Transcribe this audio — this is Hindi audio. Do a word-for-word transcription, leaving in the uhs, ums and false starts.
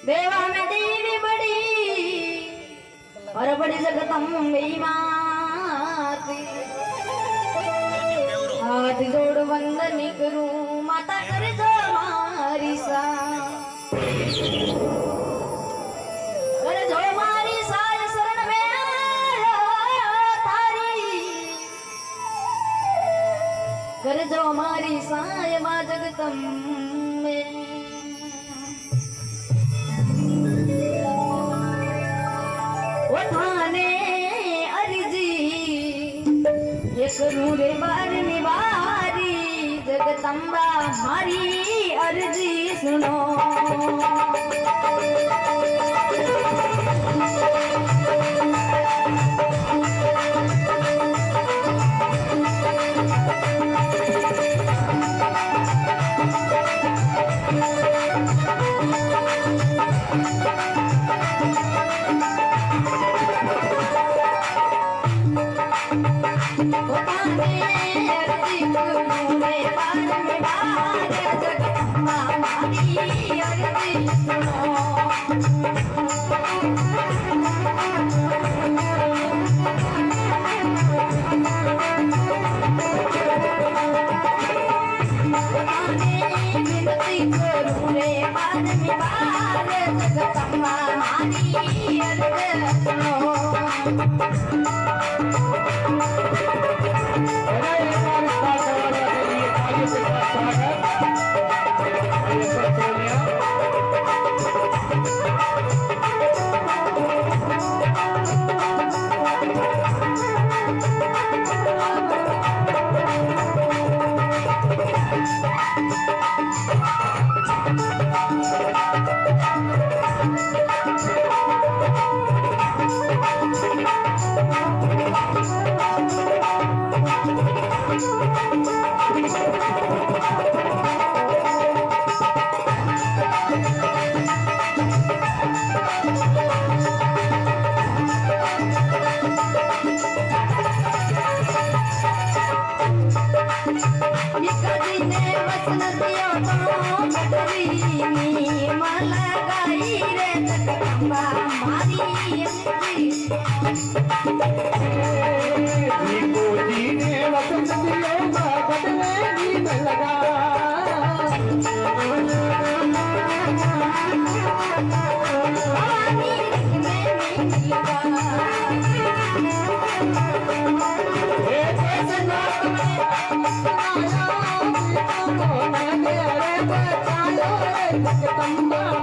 देवा में देवी बड़ी और बड़ी जगदम्बे माती। हाथ जोड़ वंदन करूं माता कर जो मारी सा, कर जो मारी साय शरण में तारी, कर जो मारी साय मां जगदम्बे। उठाने अर्जी ये करूं रे बार निवारी, जगदम्बा हमारी अर्जी सुनो। Come